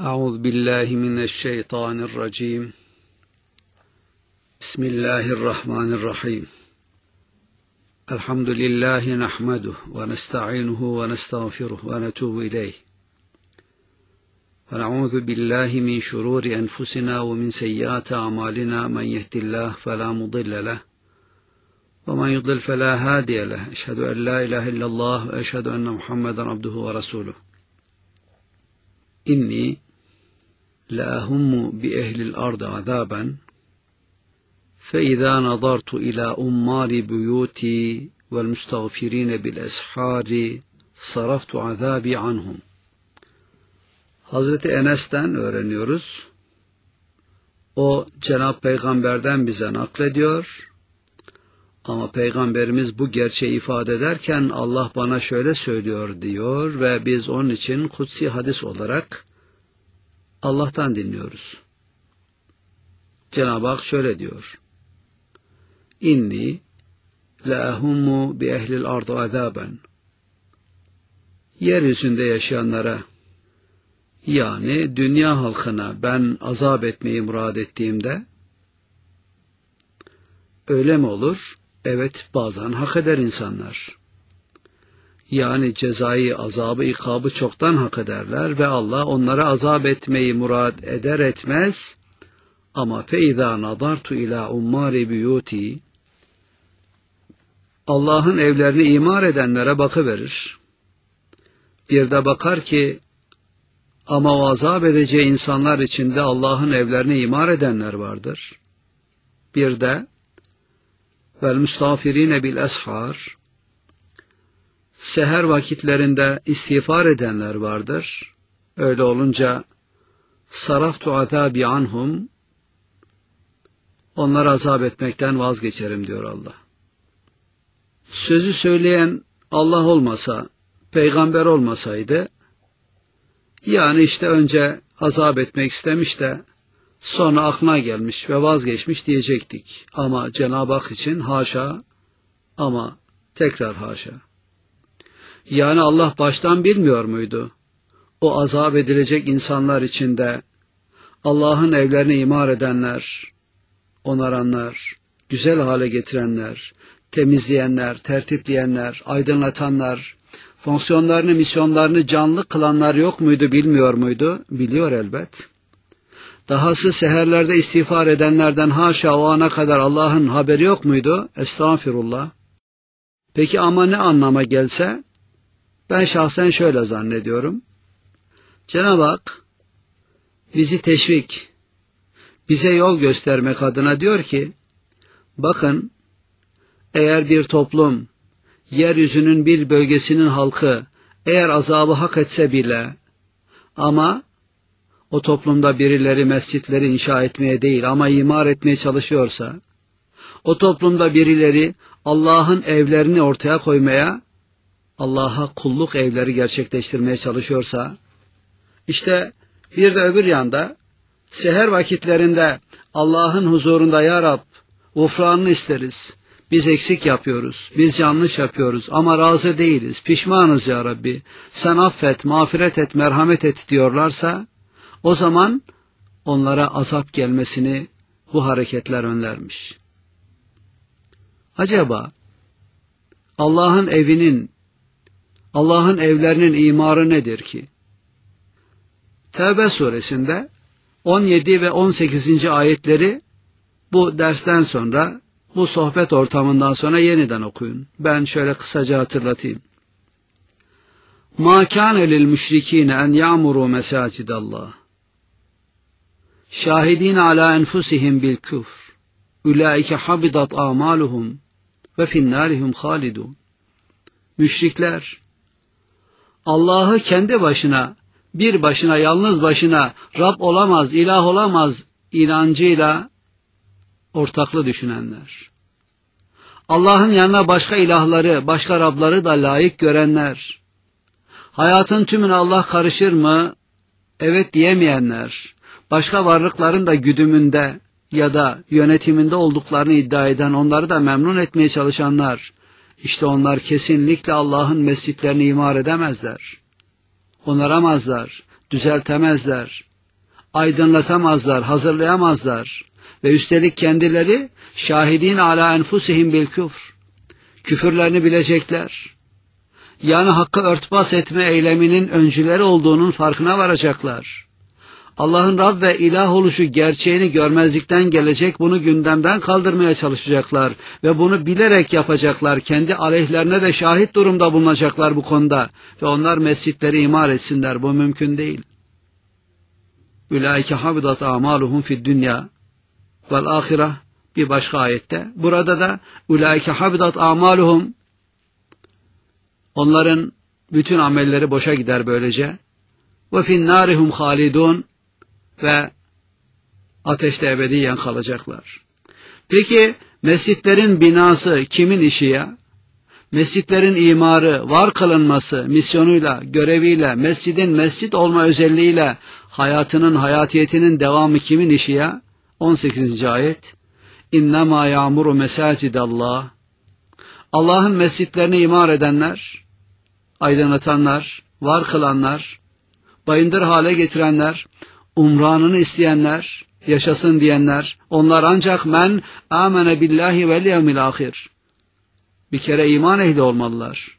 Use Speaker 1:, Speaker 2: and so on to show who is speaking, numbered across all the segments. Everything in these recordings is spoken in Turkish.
Speaker 1: أعوذ بالله من الشيطان الرجيم بسم الله الرحمن الرحيم الحمد لله نحمده ونستعينه ونستغفره ونتوب إليه ونعوذ بالله من شرور أنفسنا ومن سيئات أعمالنا من يهد الله فلا مضل له ومن يضلل فلا هادي له أشهد أن لا إله إلا الله وأشهد أن محمدا عبده ورسوله إني لأهم بأهل الأرض عذابا فإذا نظرت إلى أمار بيوتي والمستغفرين بالأسحار صرفت عذابي عنهم. Hazreti Enes'ten öğreniyoruz. O Cenab-ı Peygamber'den bize naklediyor. Ama Peygamberimiz bu gerçeği ifade ederken Allah bana şöyle söylüyor diyor ve biz onun için kutsi hadis olarak Allah'tan dinliyoruz. Cenab-ı Hak şöyle diyor. İnni le'ahummu bi ehlil ardı azaben. Yeryüzünde yaşayanlara, yani dünya halkına ben azap etmeyi murad ettiğimde, öyle mi olur? Evet, bazen hak eder insanlar. Yani cezayı, azabı, ikabı çoktan hak ederler ve Allah onlara azap etmeyi murad eder etmez. Ama فَاِذَا نَظَرْتُ اِلَى اُمَّارِ بِيُوتِي Allah'ın evlerini imar edenlere bakıverir. Bir de bakar ki, ama o azap edeceği insanlar içinde Allah'ın evlerini imar edenler vardır. Bir de وَالْمُسْتَغْفِر۪ينَ بِالْأَسْحَارِ seher vakitlerinde istiğfar edenler vardır. Öyle olunca saraftu azabi anhum, onları azap etmekten vazgeçerim diyor Allah. Sözü söyleyen Allah olmasa, peygamber olmasaydı, yani işte önce azap etmek istemiş de sonra aklına gelmiş ve vazgeçmiş diyecektik. Ama Cenab-ı Hak için haşa, ama tekrar haşa. Yani Allah baştan bilmiyor muydu? O azap edilecek insanlar içinde Allah'ın evlerini imar edenler, onaranlar, güzel hale getirenler, temizleyenler, tertipleyenler, aydınlatanlar, fonksiyonlarını, misyonlarını canlı kılanlar yok muydu, bilmiyor muydu? Biliyor elbet. Dahası seherlerde istiğfar edenlerden haşa o ana kadar Allah'ın haberi yok muydu? Estağfirullah. Peki ama ne anlama gelse? Ben şahsen şöyle zannediyorum. Cenab-ı Hak bizi teşvik, bize yol göstermek adına diyor ki, bakın, eğer bir toplum, yeryüzünün bir bölgesinin halkı eğer azabı hak etse bile, ama o toplumda birileri mescitleri inşa etmeye değil ama imar etmeye çalışıyorsa, o toplumda birileri Allah'ın evlerini ortaya koymaya, Allah'a kulluk evleri gerçekleştirmeye çalışıyorsa, işte bir de öbür yanda seher vakitlerinde Allah'ın huzurunda ya Rab gufranını isteriz, biz eksik yapıyoruz, biz yanlış yapıyoruz ama razı değiliz, pişmanız ya Rabbi, sen affet, mağfiret et, merhamet et diyorlarsa, o zaman onlara azap gelmesini bu hareketler önlermiş. Acaba Allah'ın evlerinin imarı nedir ki? Tevbe suresinde 17 ve 18. ayetleri bu dersten sonra, bu sohbet ortamından sonra yeniden okuyun. Ben şöyle kısaca hatırlatayım. مَا كَانَ لِلْمُشْرِك۪ينَ اَنْ يَعْمُرُوا مَسَاجِدَ اللّٰهِ شَاهِد۪ينَ عَلَى أَنْفُسِهِمْ بِالْكُفْرِ اُولَٰئِكَ حَبِطَتْ آمَالُهُمْ وَفِي النَّارِ هُمْ خَالِدُونَ Müşrikler, Allah'ı kendi başına, bir başına, yalnız başına Rab olamaz, ilah olamaz inancıyla ortaklı düşünenler. Allah'ın yanına başka ilahları, başka Rabları da layık görenler. Hayatın tümüne Allah karışır mı? Evet diyemeyenler. Başka varlıkların da güdümünde ya da yönetiminde olduklarını iddia eden, onları da memnun etmeye çalışanlar. İşte onlar kesinlikle Allah'ın mescitlerini imar edemezler. Onaramazlar, düzeltemezler, aydınlatamazlar, hazırlayamazlar. Ve üstelik kendileri şahidin ala enfusihim bil küfr. Küfürlerini bilecekler. Yani hakkı örtbas etme eyleminin öncüleri olduğunun farkına varacaklar. Allah'ın Rab ve ilah oluşu gerçeğini görmezlikten gelecek, bunu gündemden kaldırmaya çalışacaklar ve bunu bilerek yapacaklar. Kendi aleyhlerine de şahit durumda bulunacaklar bu konuda ve onlar mescitleri imar etsinler. Bu mümkün değil. Ulaike habidat amaluhum fid dünya vel ahireh, bir başka ayette. Burada da ulaike habidat amaluhum, onların bütün amelleri boşa gider böylece. Ve fin narihum halidun, ve ateşte ebediyen kalacaklar. Peki mescitlerin binası kimin işi ya? Mescitlerin imarı, var kılınması, misyonuyla, göreviyle, mescidin mescit olma özelliğiyle hayatının, hayatiyetinin devamı kimin işi ya? 18. ayet. İnnemâ ya'muru mesacidallah. Allah'ın mescitlerini imar edenler, aydınlatanlar, var kılanlar, bayındır hale getirenler, umranını isteyenler, yaşasın diyenler, onlar ancak men amene billahi vel yevmil ahir. Bir kere iman ehli olmalılar.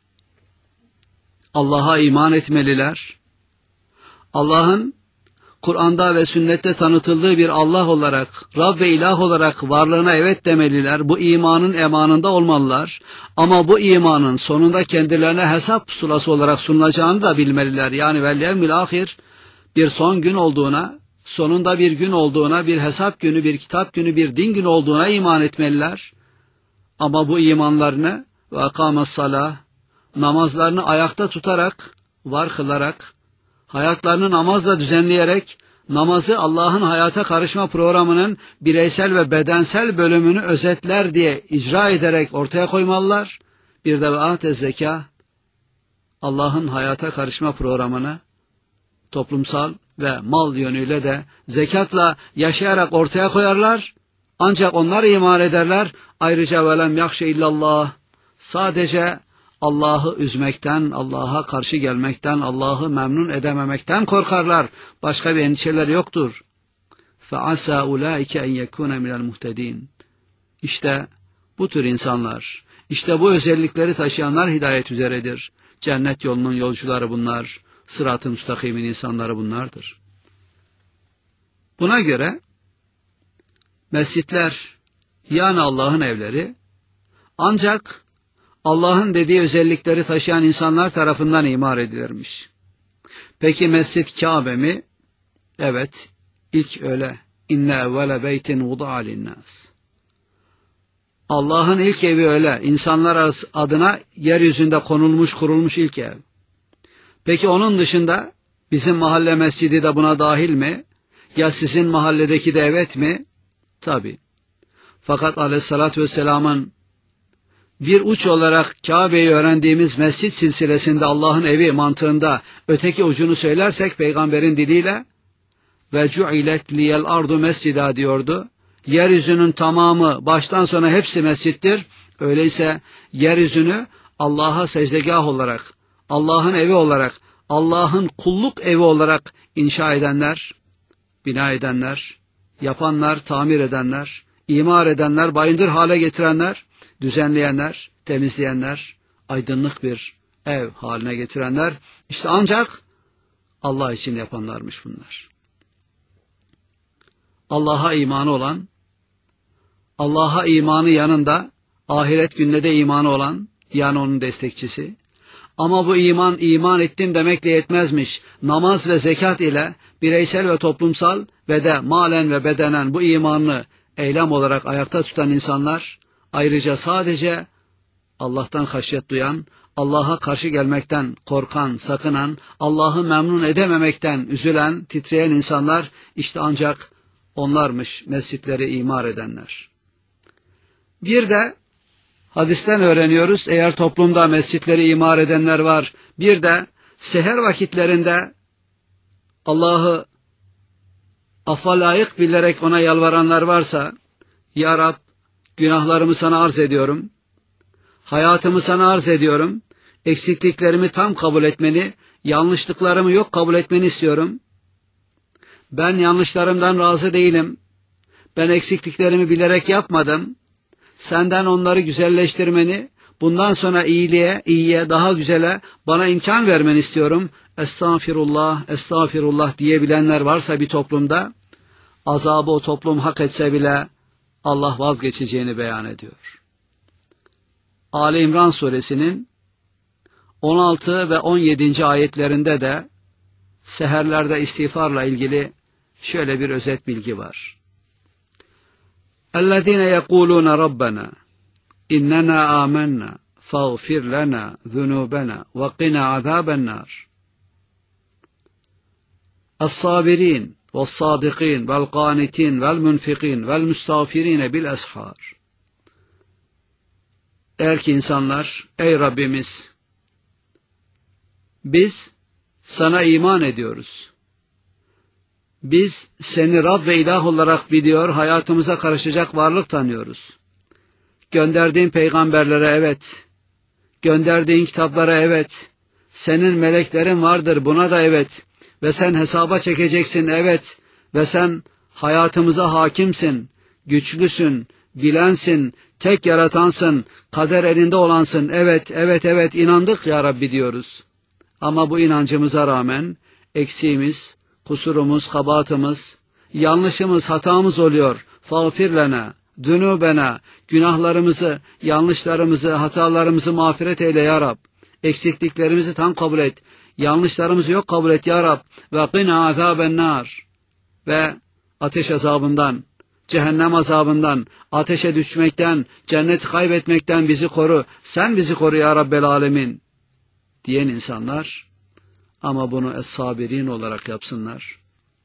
Speaker 1: Allah'a iman etmeliler. Allah'ın Kur'an'da ve sünnette tanıtıldığı bir Allah olarak, Rab ve ilah olarak varlığına evet demeliler. Bu imanın emanında olmalılar. Ama bu imanın sonunda kendilerine hesap pusulası olarak sunulacağını da bilmeliler. Yani vel yevmil ahir, bir son gün olduğuna, sonunda bir gün olduğuna, bir hesap günü, bir kitap günü, bir din günü olduğuna iman etmeliler. Ama bu imanlarını ve akames salah, namazlarını ayakta tutarak, var kılarak, hayatlarını namazla düzenleyerek, namazı Allah'ın hayata karışma programının bireysel ve bedensel bölümünü özetler diye icra ederek ortaya koymalılar. Bir de ve atez zeka, Allah'ın hayata karışma programını toplumsal ve mal yönüyle de zekatla yaşayarak ortaya koyarlar. Ancak onlar iman ederler. Ayrıca velem yakşe illallah, sadece Allah'ı üzmekten, Allah'a karşı gelmekten, Allah'ı memnun edememekten korkarlar. Başka bir endişeleri yoktur. فَعَسَى اُولَٰئِكَ اَنْ يَكُونَ مِنَ الْمُهْتَد۪ينَ. İşte bu tür insanlar, işte bu özellikleri taşıyanlar hidayet üzeredir. Cennet yolunun yolcuları bunlar. Sırat-ı müstakimin insanları bunlardır. Buna göre mescitler, yani Allah'ın evleri, ancak Allah'ın dediği özellikleri taşıyan insanlar tarafından imar edilirmiş. Peki mescid Kabe mi? Evet, ilk öyle. İnne evvele beytin vuda'a linnâs. Allah'ın ilk evi öyle. İnsanlar adına yeryüzünde konulmuş, kurulmuş ilk ev. Peki onun dışında bizim mahalle mescidi de buna dahil mi? Ya sizin mahalledeki de evet mi? Tabi. Fakat aleyhissalatü vesselamın bir uç olarak Kabe'yi öğrendiğimiz mescit silsilesinde Allah'ın evi mantığında öteki ucunu söylersek peygamberin diliyle ve cu'ilet liyel ardu mescida diyordu. Yeryüzünün tamamı baştan sona hepsi mescittir. Öyleyse yeryüzünü Allah'a secdegah olarak, Allah'ın evi olarak, Allah'ın kulluk evi olarak inşa edenler, bina edenler, yapanlar, tamir edenler, imar edenler, bayındır hale getirenler, düzenleyenler, temizleyenler, aydınlık bir ev haline getirenler, işte ancak Allah için yapanlarmış bunlar. Allah'a imanı olan, Allah'a imanı yanında ahiret gününe de imanı olan, yani onun destekçisi. Ama bu iman ettim demekle yetmezmiş. Namaz ve zekat ile bireysel ve toplumsal ve de malen ve bedenen bu imanını eylem olarak ayakta tutan insanlar, ayrıca sadece Allah'tan haşyet duyan, Allah'a karşı gelmekten korkan, sakınan, Allah'ı memnun edememekten üzülen, titreyen insanlar, işte ancak onlarmış mescitleri imar edenler. Bir de hadisten öğreniyoruz, eğer toplumda mescitleri imar edenler var, bir de seher vakitlerinde Allah'ı affa layık bilerek ona yalvaranlar varsa, Ya Rab, günahlarımı sana arz ediyorum, hayatımı sana arz ediyorum, eksikliklerimi tam kabul etmeni, yanlışlıklarımı yok kabul etmeni istiyorum. Ben yanlışlarımdan razı değilim. Ben eksikliklerimi bilerek yapmadım. Senden onları güzelleştirmeni, bundan sonra iyiliğe, iyiye, daha güzele bana imkan vermeni istiyorum. Estağfirullah, estağfirullah diyebilenler varsa bir toplumda, azabı o toplum hak etse bile Allah vazgeçeceğini beyan ediyor. Ali İmran suresinin 16 ve 17. ayetlerinde de seherlerde istiğfarla ilgili şöyle bir özet bilgi var. اَلَّذ۪ينَ يَقُولُونَ رَبَّنَا اِنَّنَا آمَنَّا فَاغْفِرْ لَنَا ذُنُوبَنَا وَقِنَا عَذَابَ النَّارِ الصَّابِرِينَ وَالصَّادِقِينَ وَالْقَانِتِينَ وَالْمُنْفِقِينَ وَالْمُسْتَغْفِرِينَ بِالْأَسْحَارِ. Eğer ki insanlar, ey Rabbimiz, biz sana iman ediyoruz. Biz seni Rab ve ilah olarak biliyor, hayatımıza karışacak varlık tanıyoruz. Gönderdiğin peygamberlere evet, gönderdiğin kitaplara evet, senin meleklerin vardır buna da evet ve sen hesaba çekeceksin evet ve sen hayatımıza hakimsin, güçlüsün, bilensin, tek yaratansın, kader elinde olansın, evet, evet, evet inandık ya Rabbi diyoruz. Ama bu inancımıza rağmen eksiğimiz, kusurumuz, kabahatımız, yanlışımız, hatamız oluyor. Fağfir lena, dünubena, günahlarımızı, yanlışlarımızı, hatalarımızı mağfiret eyle ya Rab. Eksikliklerimizi tam kabul et. Yanlışlarımızı yok kabul et ya Rab. Ve qina azaben nar. Ve ateş azabından, cehennem azabından, ateşe düşmekten, cenneti kaybetmekten bizi koru. Sen bizi koru ya Rabbel alemin diyen insanlar, ama bunu es-sabirin olarak yapsınlar.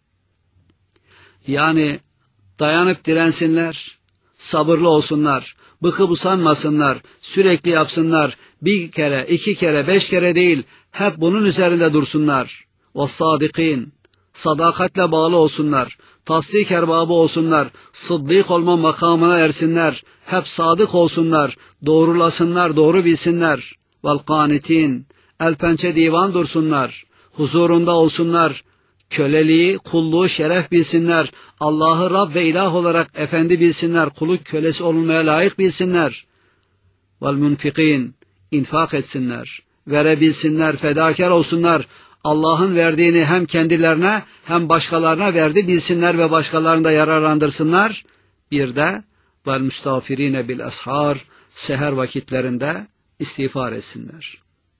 Speaker 1: Yani dayanıp dirensinler, sabırlı olsunlar, bıkıp usanmasınlar, sürekli yapsınlar, bir kere, iki kere, 5 kere değil, hep bunun üzerinde dursunlar. وَالصَّادِقِينَ, sadakatle bağlı olsunlar, tasdik erbabı olsunlar, sıddık olma makamına ersinler, hep sadık olsunlar, doğrulasınlar, doğru bilsinler. وَالْقَانِتِينَ, el pençe divan dursunlar, huzurunda olsunlar, köleliği, kulluğu şeref bilsinler, Allah'ı Rab ve ilah olarak efendi bilsinler, kuluk kölesi olunmaya layık bilsinler. وَالْمُنْفِقِينَ, infak etsinler, verebilsinler, fedakar olsunlar, Allah'ın verdiğini hem kendilerine hem başkalarına verdi bilsinler ve başkalarını da yararlandırsınlar. Bir de وَالْمُسْتَغْفِرِينَ بِالْأَسْحَارِ, seher vakitlerinde istiğfar etsinler.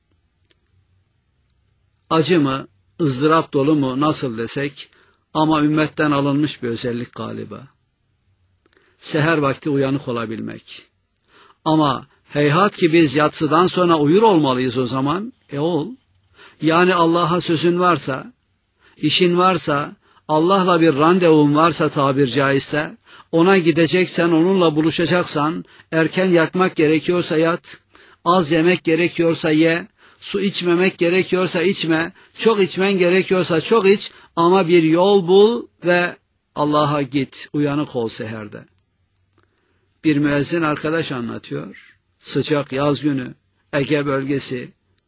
Speaker 1: Acı mı, ızdırap dolu mu nasıl desek, ama ümmetten alınmış bir özellik galiba. Seher vakti uyanık olabilmek. Ama heyhat ki biz yatsıdan sonra uyur olmalıyız o zaman. Ol. Yani Allah'a sözün varsa, işin varsa, Allah'la bir randevun varsa tabir caizse, ona gideceksen, onunla buluşacaksan, erken yatmak gerekiyorsa yat, az yemek gerekiyorsa ye, su içmemek gerekiyorsa içme, çok içmen gerekiyorsa çok iç, ama bir yol bul ve Allah'a git, uyanık ol seherde. Bir müezzin arkadaş anlatıyor, sıcak yaz günü, Ege bölgesi,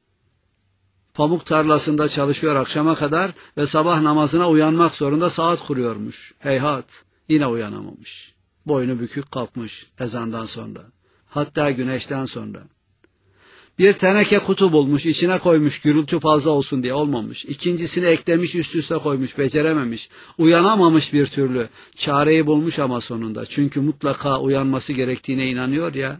Speaker 1: pamuk tarlasında çalışıyor akşama kadar ve sabah namazına uyanmak zorunda saat kuruyormuş. Heyhat, yine uyanamamış. Boynu bükük kalkmış ezandan sonra, hatta güneşten sonra. Bir teneke kutu bulmuş, içine koymuş gürültü fazla olsun diye, olmamış. İkincisini eklemiş, üst üste koymuş, becerememiş. Uyanamamış bir türlü. Çareyi bulmuş ama sonunda. Çünkü mutlaka uyanması gerektiğine inanıyor ya.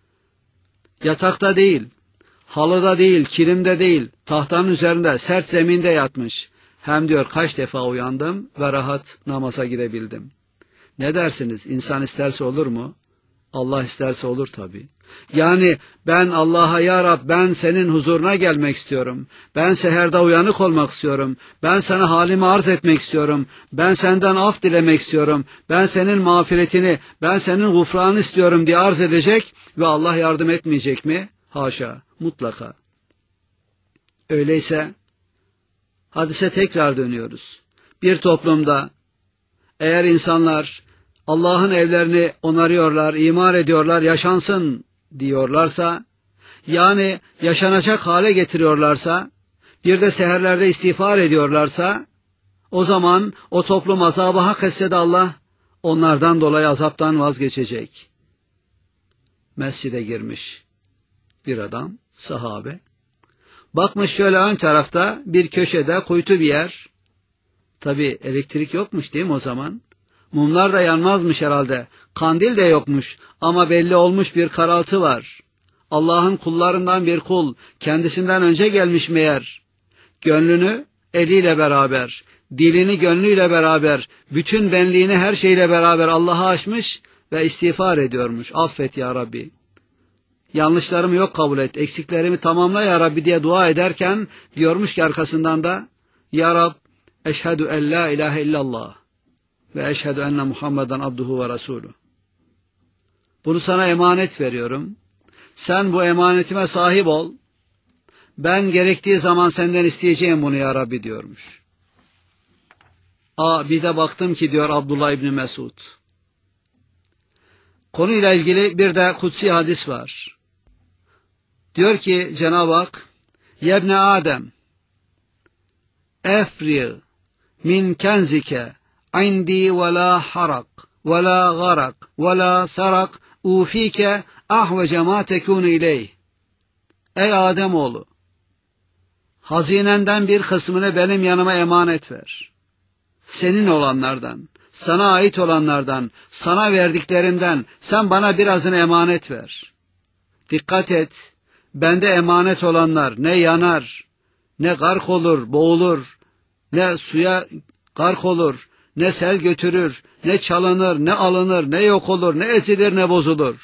Speaker 1: Yatakta değil, halıda değil, kilimde değil, tahtanın üzerinde, sert zeminde yatmış. Hem diyor kaç defa uyandım ve rahat namaza gidebildim. Ne dersiniz? İnsan isterse olur mu? Allah isterse olur tabii. Yani ben Allah'a ya Rab, ben senin huzuruna gelmek istiyorum. Ben seherde uyanık olmak istiyorum. Ben sana halimi arz etmek istiyorum. Ben senden af dilemek istiyorum. Ben senin mağfiretini, ben senin gufranı istiyorum diye arz edecek ve Allah yardım etmeyecek mi? Haşa, mutlaka. Öyleyse hadise tekrar dönüyoruz. Bir toplumda eğer insanlar Allah'ın evlerini onarıyorlar, imar ediyorlar, yaşansın diyorlarsa, yani yaşanacak hale getiriyorlarsa, bir de seherlerde istiğfar ediyorlarsa, O zaman o toplum azabı hak etse de Allah onlardan dolayı azaptan vazgeçecek. Mescide girmiş bir adam, sahabe. Bakmış şöyle ön tarafta bir köşede kuytu bir yer. Tabi elektrik yokmuş değil mi o zaman? Mumlar da yanmazmış herhalde. Kandil de yokmuş ama belli olmuş bir karaltı var. Allah'ın kullarından bir kul kendisinden önce gelmiş meğer. Gönlünü eliyle beraber, dilini gönlüyle beraber, bütün benliğini her şeyle beraber Allah'a açmış ve istiğfar ediyormuş. Affet ya Rabbi. Yanlışlarımı yok kabul et, eksiklerimi tamamla ya Rabbi diye dua ederken diyormuş ki arkasından da Ya Rab, eşhedü en la ilahe illallah ve eşhedü enne Muhammeden abduhu ve resulü. Bunu sana emanet veriyorum. Sen bu emanetime sahip ol. Ben gerektiği zaman senden isteyeceğim bunu ya Rabbi diyormuş. Bir de baktım ki diyor Abdullah İbni Mesud. Konuyla ilgili bir de kutsi hadis var. Diyor ki Cenab-ı Hak, Yebne Adem, efri min kenzike indi ve la harak ve la garak ve la sarak ufike ahvece ma tekunu ileyh. Ey Ademoğlu, hazinenden bir kısmını benim yanıma emanet ver. Senin olanlardan, sana ait olanlardan, sana verdiklerimden sen bana birazını emanet ver. Dikkat et, bende emanet olanlar ne yanar, ne gark olur, boğulur, ne suya gark olur, ne sel götürür, ne çalınır, ne alınır, ne yok olur, ne ezilir, ne bozulur.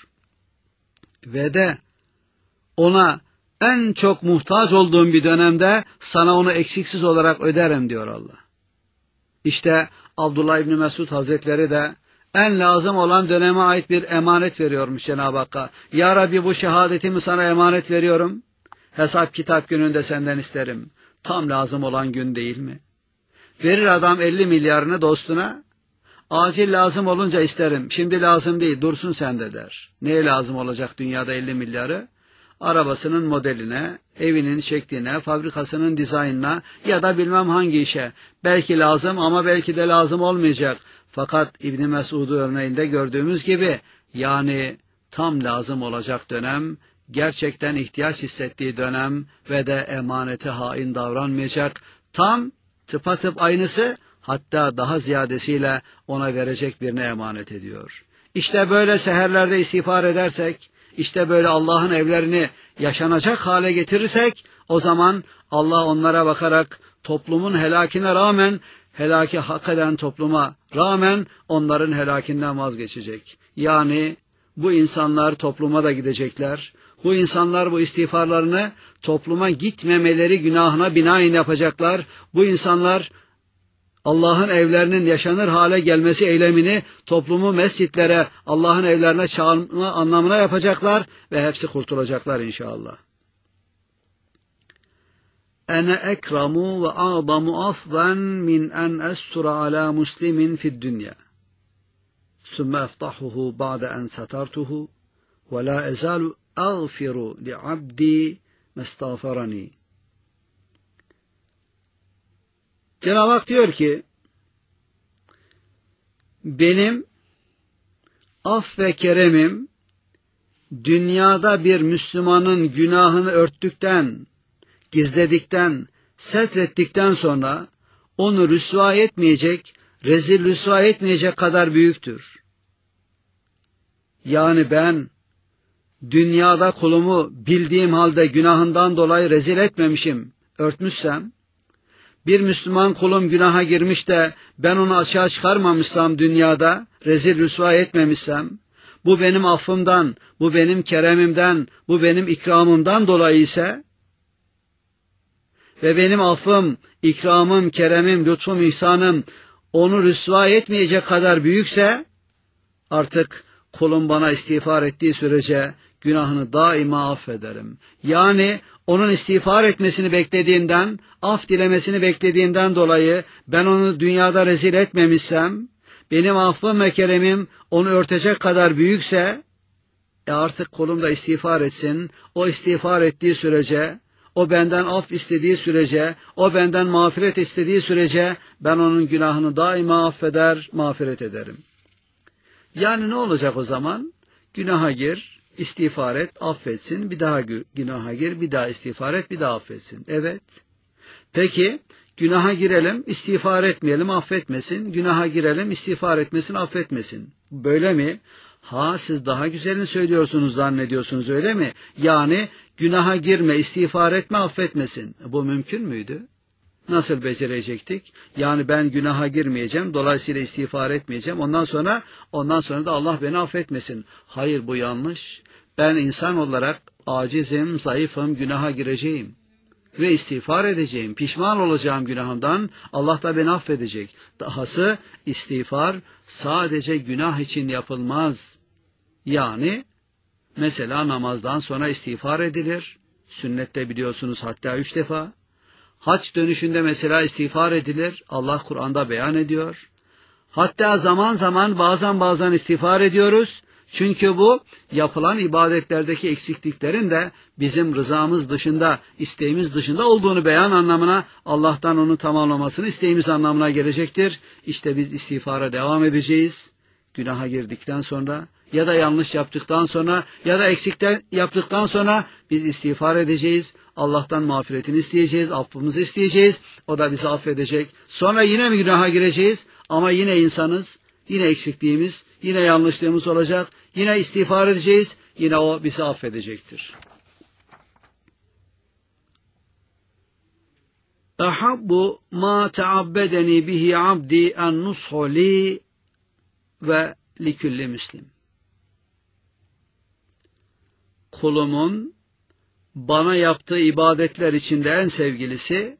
Speaker 1: Ve de ona en çok muhtaç olduğum bir dönemde sana onu eksiksiz olarak öderim diyor Allah. İşte Abdullah İbni Mesud Hazretleri de en lazım olan döneme ait bir emanet veriyormuş Cenab-ı Hakk'a. Ya Rabbi bu şehadetimi sana emanet veriyorum. Hesap kitap gününde senden isterim. Tam lazım olan gün değil mi? Verir adam 50 milyarını dostuna. Acil lazım olunca isterim. Şimdi lazım değil, dursun sende der. Neye lazım olacak dünyada 50 milyarı? Arabasının modeline, evinin şekline, fabrikasının dizaynına ya da bilmem hangi işe. Belki lazım ama belki de lazım olmayacak. Fakat İbn Mesud'u örneğinde gördüğümüz gibi yani tam lazım olacak dönem, gerçekten ihtiyaç hissettiği dönem ve de emanete hain davranmayacak. Tam tıpatıp aynısı, hatta daha ziyadesiyle ona verecek birine emanet ediyor. İşte böyle seherlerde istiğfar edersek, İşte böyle Allah'ın evlerini yaşanacak hale getirirsek, o zaman Allah onlara bakarak toplumun helakine rağmen, helaki hak eden topluma rağmen onların helakinden vazgeçecek. Yani bu insanlar topluma da gidecekler. Bu insanlar bu istiğfarlarını topluma gitmemeleri günahına binaen yapacaklar. Bu insanlar Allah'ın evlerinin yaşanır hale gelmesi eylemini toplumu mescitlere, Allah'ın evlerine çağırma anlamına yapacaklar ve hepsi kurtulacaklar inşallah. Ene ekramu ve a'zamu afdan min en estura ala muslimin fid dünya. Sümme eftahuhu ba'de en satartuhu ve la ezalu ağfiru li abdi mestağfarani. Cenab-ı Hak diyor ki, benim af ve keremim dünyada bir Müslümanın günahını örttükten, gizledikten, setrettikten sonra onu rüsva etmeyecek, rezil rüsva etmeyecek kadar büyüktür. Yani ben dünyada kulumu bildiğim halde günahından dolayı rezil etmemişim, örtmüşsem, bir Müslüman kulum günaha girmiş de ben onu açığa çıkarmamışsam dünyada, rezil rüsva etmemişsem, bu benim affımdan, bu benim keremimden, bu benim ikramımdan dolayı ise ve benim affım, ikramım, keremim, lütfum, ihsanım onu rüsva etmeyecek kadar büyükse, artık kulum bana istiğfar ettiği sürece günahını daima affederim. Yani onun istiğfar etmesini beklediğimden, af dilemesini beklediğimden dolayı ben onu dünyada rezil etmemişsem, benim affım ve keremim onu örtecek kadar büyükse, artık kulum da istiğfar etsin. O istiğfar ettiği sürece o benden af istediği sürece, o benden mağfiret istediği sürece ben onun günahını daima affeder, mağfiret ederim. Yani ne olacak o zaman? Günaha gir, istiğfar et, affetsin, bir daha günaha gir, bir daha istiğfar et, bir daha affetsin. Evet. Peki, günaha girelim, istiğfar etmeyelim, affetmesin. Günaha girelim, istiğfar etmesin, affetmesin. Böyle mi? Ha, siz daha güzelini söylüyorsunuz, zannediyorsunuz, öyle mi? Yani günaha girme, istiğfar etme, affetmesin. Bu mümkün müydü? Nasıl becerecektik? Yani ben günaha girmeyeceğim, dolayısıyla istiğfar etmeyeceğim. Ondan sonra da Allah beni affetmesin. Hayır, bu yanlış. Ben insan olarak acizim, zayıfım, günaha gireceğim ve istiğfar edeceğim. Pişman olacağım günahımdan. Allah da beni affedecek. Dahası istiğfar sadece günah için yapılmaz. Yani mesela namazdan sonra istiğfar edilir. Sünnette biliyorsunuz hatta 3 defa. Hac dönüşünde mesela istiğfar edilir. Allah Kur'an'da beyan ediyor. Hatta zaman zaman bazen istiğfar ediyoruz. Çünkü bu yapılan ibadetlerdeki eksikliklerin de bizim rızamız dışında, isteğimiz dışında olduğunu beyan anlamına, Allah'tan onu tamamlamasını isteğimiz anlamına gelecektir. İşte biz istiğfara devam edeceğiz. Günaha girdikten sonra ya da yanlış yaptıktan sonra ya da eksikten yaptıktan sonra biz istiğfar edeceğiz. Allah'tan mağfiretini isteyeceğiz, affımızı isteyeceğiz. O da bizi affedecek. Sonra yine mi günaha gireceğiz? Ama yine insanız, yine eksikliğimiz, yine yanlışlığımız olacak. Yine istiğfar edeceğiz, yine o bizi affedecektir. Ahabbu ma teabbedeni bihi abdi en nushu li ve likulli müslim. Kulumun bana yaptığı ibadetler içinde en sevgilisi,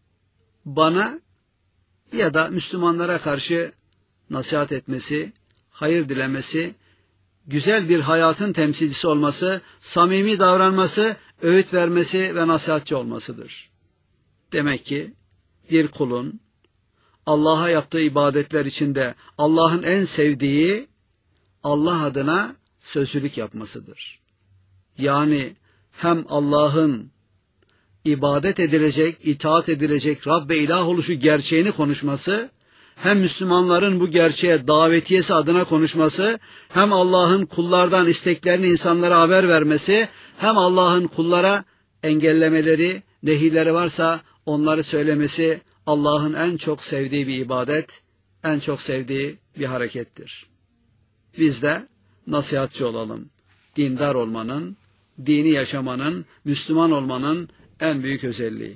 Speaker 1: bana ya da Müslümanlara karşı nasihat etmesi, hayır dilemesi, güzel bir hayatın temsilcisi olması, samimi davranması, öğüt vermesi ve nasihatçi olmasıdır. Demek ki bir kulun Allah'a yaptığı ibadetler içinde Allah'ın en sevdiği Allah adına sözcülük yapmasıdır. Yani hem Allah'ın ibadet edilecek, itaat edilecek Rab ve ilah oluşu gerçeğini konuşması, hem Müslümanların bu gerçeğe davetiyesi adına konuşması, hem Allah'ın kullardan isteklerini insanlara haber vermesi, hem Allah'ın kullara engellemeleri, nehirleri varsa onları söylemesi, Allah'ın en çok sevdiği bir ibadet, en çok sevdiği bir harekettir. Biz de nasihatçı olalım. Dindar olmanın, dini yaşamanın, Müslüman olmanın en büyük özelliği.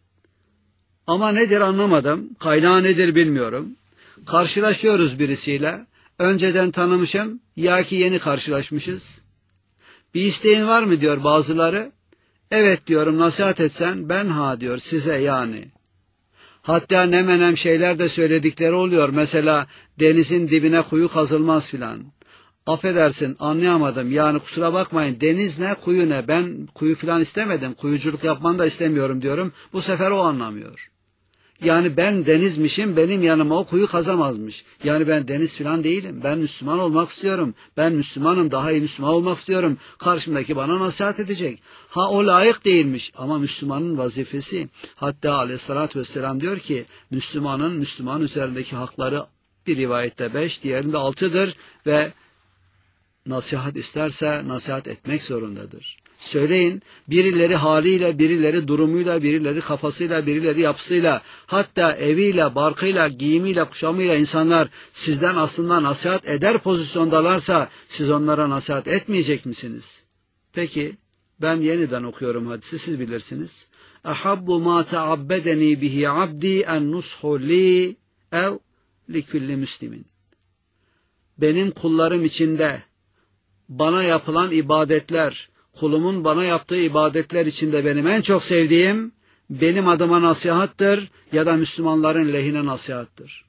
Speaker 1: Ama nedir anlamadım, kaynağı nedir bilmiyorum. Karşılaşıyoruz birisiyle, önceden tanımışım, ya ki yeni karşılaşmışız. Bir isteğin var mı diyor bazıları. Evet diyorum, nasihat etsen, ben ha diyor, size yani. Hatta ne menem şeyler de söyledikleri oluyor. Mesela denizin dibine kuyu kazılmaz filan. Affedersin, anlayamadım. Yani kusura bakmayın, deniz ne, kuyu ne? Ben kuyu filan istemedim. Kuyuculuk yapmanı da istemiyorum diyorum. Bu sefer o anlamıyor. Yani ben denizmişim, benim yanıma o kuyu kazamazmış. Yani ben deniz filan değilim. Ben Müslüman olmak istiyorum. Ben Müslümanım, daha iyi Müslüman olmak istiyorum. Karşımdaki bana nasihat edecek. Ha, o layık değilmiş ama Müslümanın vazifesi. Hatta aleyhissalatü vesselam diyor ki, Müslüman üzerindeki hakları bir rivayette 5, diğerinde 6'dır ve nasihat isterse nasihat etmek zorundadır. Söyleyin, birileri haliyle, birileri durumuyla, birileri kafasıyla, birileri yapısıyla, hatta eviyle, barkıyla, giyimiyle, kuşamıyla insanlar sizden aslında nasihat eder pozisyondalarsa siz onlara nasihat etmeyecek misiniz? Peki, ben yeniden okuyorum hadisi, siz bilirsiniz. Ahabbu ma teabbedeni bihi abdi en nushu li ev likulli müslimin. Benim kullarım içinde bana yapılan ibadetler, kulumun bana yaptığı ibadetler içinde benim en çok sevdiğim, benim adıma nasihattır ya da Müslümanların lehine nasihattır.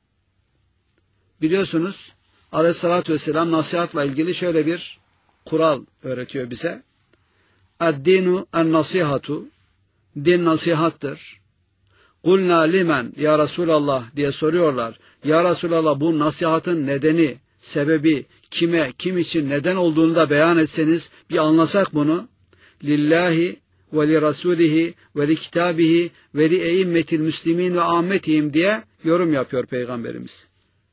Speaker 1: Biliyorsunuz, aleyhissalatü vesselam nasihatla ilgili şöyle bir kural öğretiyor bize. Ad-dinu en-nasihatu, din nasihattır. Kulna limen ya Resulallah diye soruyorlar. Ya Resulallah, bu nasihatın nedeni, sebebi, kime, kim için, neden olduğunu da beyan etseniz, bir anlasak bunu. Lillahi ve li rasulihi ve li kitabihi ve li eimmetil müslimin ve ammetihim diye yorum yapıyor Peygamberimiz.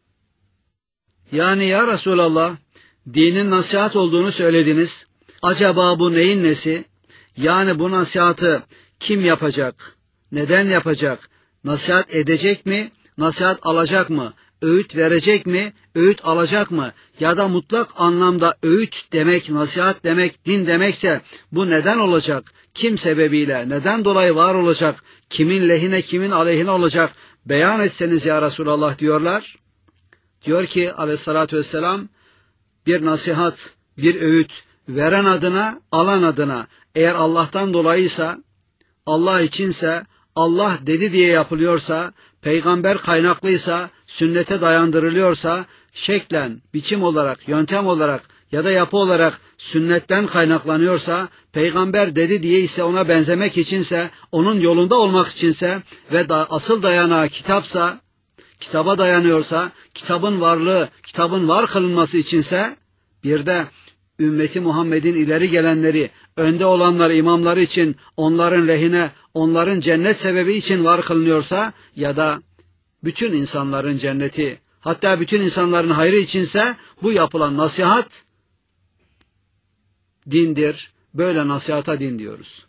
Speaker 1: Yani ya Resulallah, dinin nasihat olduğunu söylediniz. Acaba bu neyin nesi? Yani bu nasihatı kim yapacak? Neden yapacak? Nasihat edecek mi? Nasihat alacak mı? Öğüt verecek mi? Öğüt alacak mı? Ya da mutlak anlamda öğüt demek, nasihat demek, din demekse bu neden olacak? Kim sebebiyle, neden dolayı var olacak? Kimin lehine, kimin aleyhine olacak? Beyan etseniz ya Resulallah diyorlar. Diyor ki aleyhissalatü vesselam, bir nasihat, bir öğüt veren adına, alan adına, eğer Allah'tan dolayıysa, Allah içinse, Allah dedi diye yapılıyorsa, peygamber kaynaklıysa, sünnete dayandırılıyorsa, şeklen, biçim olarak, yöntem olarak ya da yapı olarak sünnetten kaynaklanıyorsa, peygamber dedi diye ise ona benzemek içinse, onun yolunda olmak içinse ve asıl dayanağı kitapsa, kitaba dayanıyorsa, kitabın varlığı, kitabın var kılınması içinse, bir de ümmeti Muhammed'in ileri gelenleri, önde olanlar, imamları için, onların lehine, onların cennet sebebi için var kılınıyorsa ya da bütün insanların cenneti, hatta bütün insanların hayrı içinse bu yapılan nasihat dindir. Böyle nasihata din diyoruz.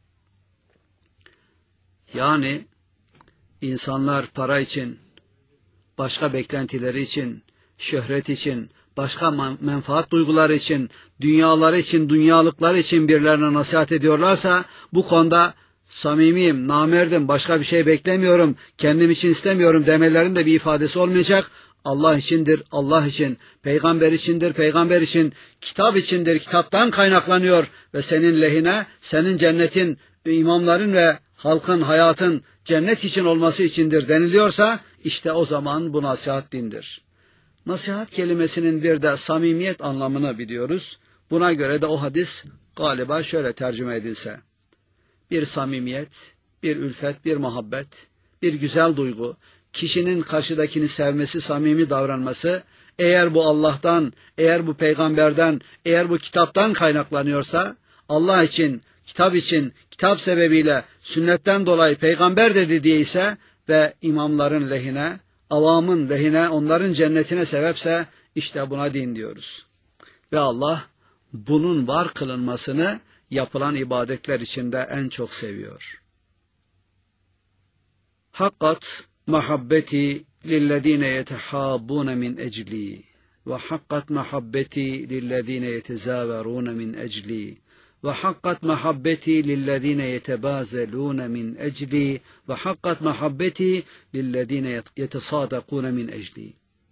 Speaker 1: Yani insanlar para için, başka beklentileri için, şöhret için, başka menfaat duyguları için, dünyaları için, dünyalıkları için birilerine nasihat ediyorlarsa, bu konuda samimiyim, namerdim, başka bir şey beklemiyorum, kendim için istemiyorum demelerinin de bir ifadesi olmayacak. Allah içindir, Allah için, peygamber içindir, peygamber için, kitap içindir, kitaptan kaynaklanıyor ve senin lehine, senin cennetin, imamların ve halkın, hayatın cennet için olması içindir deniliyorsa, işte o zaman bu nasihat dindir. Nasihat kelimesinin bir de samimiyet anlamını biliyoruz. Buna göre de o hadis galiba şöyle tercüme edilse: bir samimiyet, bir ülfet, bir muhabbet, bir güzel duygu, kişinin karşıdakini sevmesi, samimi davranması, eğer bu Allah'tan, eğer bu peygamberden, eğer bu kitaptan kaynaklanıyorsa, Allah için, kitap sebebiyle, sünnetten dolayı peygamber dedi diye ise ve imamların lehine, avamın lehine, onların cennetine sebepse, işte buna din diyoruz. Ve Allah bunun var kılınmasını yapılan ibadetler içinde en çok seviyor. Hakkat mahabbeti lillezine yetehabbune min ecli ve hakkat mahabbeti lillezine yetezaverune min ecli ve hakkat mahabbeti lillezine yetebazelune min ecli ve hakkat mahabbeti lillezine yetesadakune min ecli.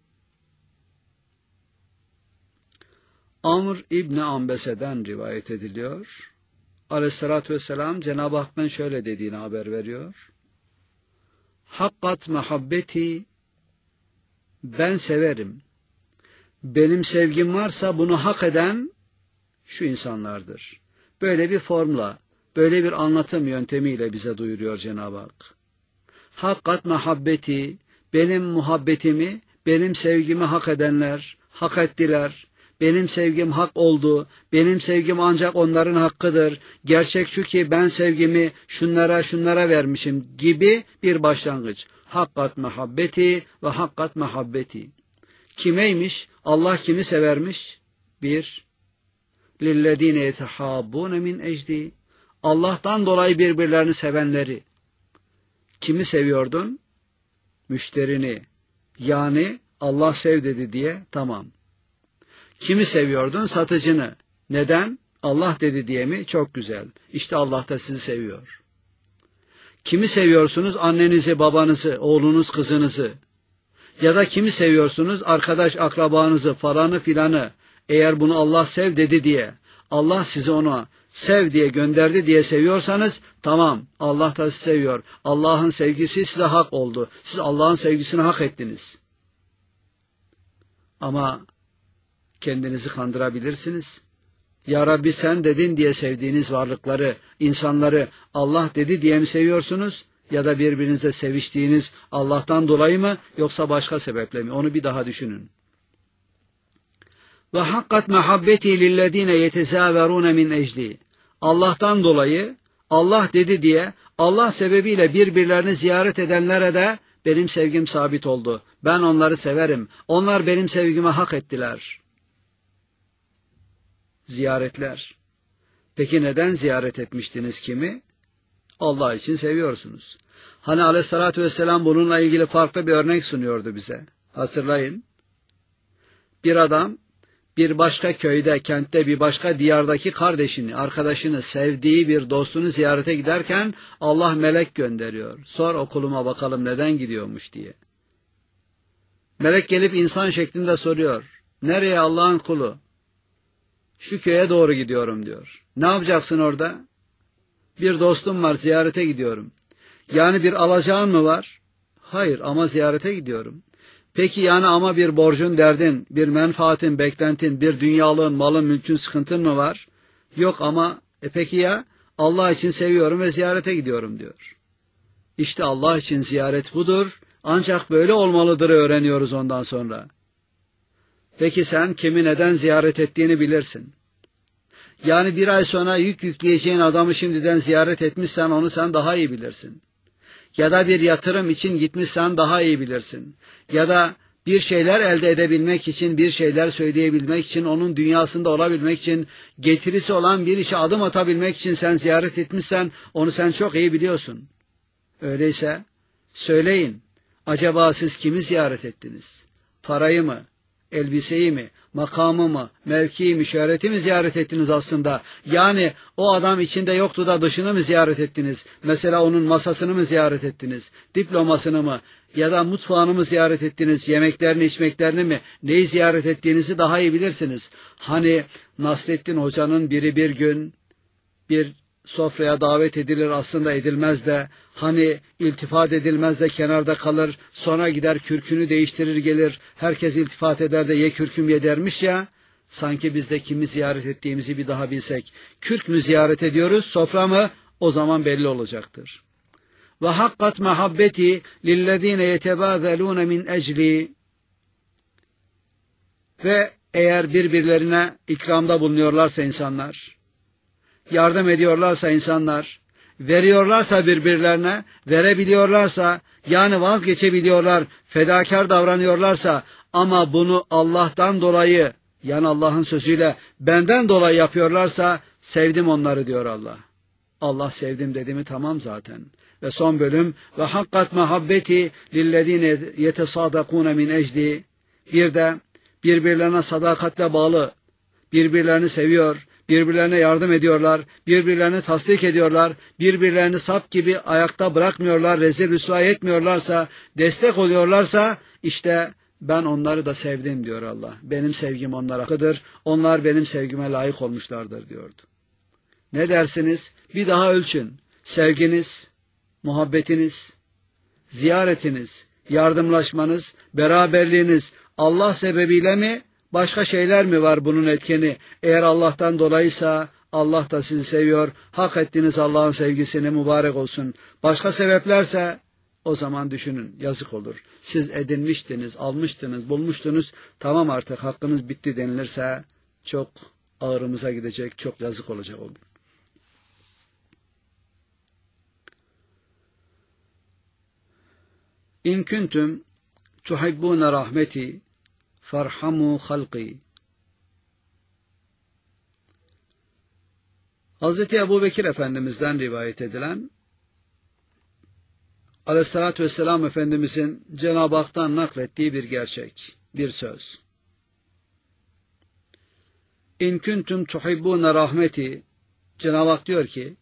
Speaker 1: Amr İbni Ambese'den rivayet ediliyor. Aleyhissalatü vesselam Cenab-ı Hak'tan şöyle dediğini haber veriyor: hakkat muhabbeti, ben severim. Benim sevgim varsa bunu hak eden şu insanlardır. Böyle bir formla, böyle bir anlatım yöntemiyle bize duyuruyor Cenab-ı Hak. Hakkat muhabbeti, benim muhabbetimi, benim sevgimi hak edenler, hak ettiler. Benim sevgim hak oldu. Benim sevgim ancak onların hakkıdır. Gerçek şu ki ben sevgimi şunlara vermişim gibi bir başlangıç. Hakkat muhabbeti ve hakkat muhabbeti. Kimeymiş? Allah kimi severmiş? Bir, lillezine yetehabbune min ecdi. Allah'tan dolayı birbirlerini sevenleri. Kimi seviyordun? Müşterini. Yani Allah sev dedi diye, tamam. Kimi seviyordun? Satıcını. Neden? Allah dedi diye mi? Çok güzel. İşte Allah da sizi seviyor. Kimi seviyorsunuz? Annenizi, babanızı, oğlunuz, kızınızı. Ya da kimi seviyorsunuz? Arkadaş, akrabanızı, falanı filanı. Eğer bunu Allah sev dedi diye, Allah sizi ona sev diye gönderdi diye seviyorsanız, tamam, Allah da sizi seviyor. Allah'ın sevgisi size hak oldu. Siz Allah'ın sevgisini hak ettiniz. Ama kendinizi kandırabilirsiniz. Ya Rabbi sen dedin diye sevdiğiniz varlıkları, insanları Allah dedi diye mi seviyorsunuz? Ya da birbirinizle seviştiğiniz Allah'tan dolayı mı yoksa başka sebeple mi? Onu bir daha düşünün. Ve hakkat muhabbeti lillezine yetezaverune min ecli. Allah'tan dolayı, Allah dedi diye Allah sebebiyle birbirlerini ziyaret edenlere de benim sevgim sabit oldu. Ben onları severim. Onlar benim sevgime hak ettiler. Ziyaretler. Peki neden ziyaret etmiştiniz kimi? Allah için seviyorsunuz. Hani Aleyhisselatü Vesselam bununla ilgili farklı bir örnek sunuyordu bize. Hatırlayın. Bir adam bir başka köyde, kentte, bir başka diyardaki kardeşini, arkadaşını, sevdiği bir dostunu ziyarete giderken Allah melek gönderiyor. Sor okuluma bakalım neden gidiyormuş diye. Melek gelip insan şeklinde soruyor. Nereye Allah'ın kulu? Şu köye doğru gidiyorum diyor. Ne yapacaksın orada? Bir dostum var, ziyarete gidiyorum. Yani bir alacağın mı var? Hayır, ama ziyarete gidiyorum. Peki yani ama bir borcun, derdin, bir menfaatin, beklentin, bir dünyalığın, malın, mülkün, sıkıntın mı var? Yok ama peki ya Allah için seviyorum ve ziyarete gidiyorum diyor. İşte Allah için ziyaret budur. Ancak böyle olmalıdır öğreniyoruz ondan sonra. Peki sen kimi neden ziyaret ettiğini bilirsin. Yani bir ay sonra yük yükleyeceğin adamı şimdiden ziyaret etmişsen onu sen daha iyi bilirsin. Ya da bir yatırım için gitmişsen daha iyi bilirsin. Ya da bir şeyler elde edebilmek için, bir şeyler söyleyebilmek için, onun dünyasında olabilmek için, getirisi olan bir işe adım atabilmek için sen ziyaret etmişsen onu sen çok iyi biliyorsun. Öyleyse söyleyin, acaba siz kimi ziyaret ettiniz? Parayı mı? Elbiseyi mi, makamı mı, mevkii mi, şöhreti mi ziyaret ettiniz aslında? Yani o adam içinde yoktu da dışını mı ziyaret ettiniz? Mesela onun masasını mı ziyaret ettiniz? Diplomasını mı? Ya da mutfağını mı ziyaret ettiniz? Yemeklerini, içmeklerini mi? Neyi ziyaret ettiğinizi daha iyi bilirsiniz. Hani Nasrettin Hoca'nın biri bir gün bir sofraya davet edilir, aslında edilmez de, hani iltifat edilmez de kenarda kalır, sonra gider kürkünü değiştirir gelir, herkes iltifat eder de ye kürküm ye dermiş ya, sanki biz de kimi ziyaret ettiğimizi bir daha bilsek. Kürk mü ziyaret ediyoruz, sofra mı? O zaman belli olacaktır. Ve hakkat mehabbeti lillezine yetebâzelûne min ecli. Ve eğer birbirlerine ikramda bulunuyorlarsa insanlar, yardım ediyorlarsa insanlar, veriyorlarsa birbirlerine, verebiliyorlarsa, yani vazgeçebiliyorlar, fedakar davranıyorlarsa ama bunu Allah'tan dolayı, yani Allah'ın sözüyle benden dolayı yapıyorlarsa sevdim onları diyor Allah. Allah sevdim dedi mi tamam zaten. Ve son bölüm ve hakkat muhabbeti lillezine yetesadakune min ecdi. Bir de birbirlerine sadakatle bağlı, birbirlerini seviyor, birbirlerine yardım ediyorlar, birbirlerini tasdik ediyorlar, birbirlerini sap gibi ayakta bırakmıyorlar, rezil rüsva etmiyorlarsa, destek oluyorlarsa, işte ben onları da sevdim diyor Allah. Benim sevgim onlara hakkıdır, onlar benim sevgime layık olmuşlardır diyordu. Ne dersiniz? Bir daha ölçün. Sevginiz, muhabbetiniz, ziyaretiniz, yardımlaşmanız, beraberliğiniz Allah sebebiyle mi? Başka şeyler mi var bunun etkeni? Eğer Allah'tan dolayıysa Allah da sizi seviyor. Hak ettiğiniz Allah'ın sevgisine mübarek olsun. Başka sebeplerse o zaman düşünün, yazık olur. Siz edinmiştiniz, almıştınız, bulmuştunuz. Tamam artık hakkınız bitti denilirse çok ağrımıza gidecek, çok yazık olacak o gün. İn kuntum tuhibbune rahmeti farhamu halqi. Hazreti Ebubekir Efendimiz'den rivayet edilen, Aleyhisselatü Vesselam Efendimiz'in Cenab-ı Hak'tan naklettiği bir gerçek, bir söz. İn kuntum tuhibbune rahmeti. Cenab-ı Hak diyor ki,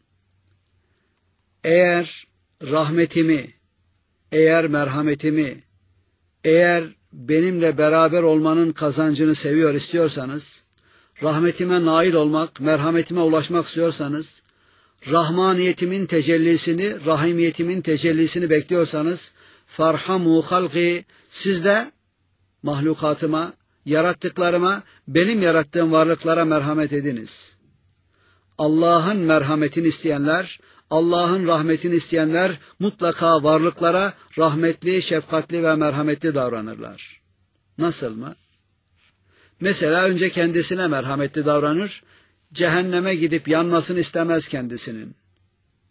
Speaker 1: eğer rahmetimi, eğer merhametimi, eğer benimle beraber olmanın kazancını seviyor istiyorsanız, rahmetime nail olmak, merhametime ulaşmak istiyorsanız, rahmaniyetimin tecellisini, rahimiyetimin tecellisini bekliyorsanız, farhamu halqi, siz de mahlukatıma, yarattıklarıma, benim yarattığım varlıklara merhamet ediniz. Allah'ın merhametini isteyenler, Allah'ın rahmetini isteyenler mutlaka varlıklara rahmetli, şefkatli ve merhametli davranırlar. Nasıl mı? Mesela önce kendisine merhametli davranır, cehenneme gidip yanmasını istemez kendisinin.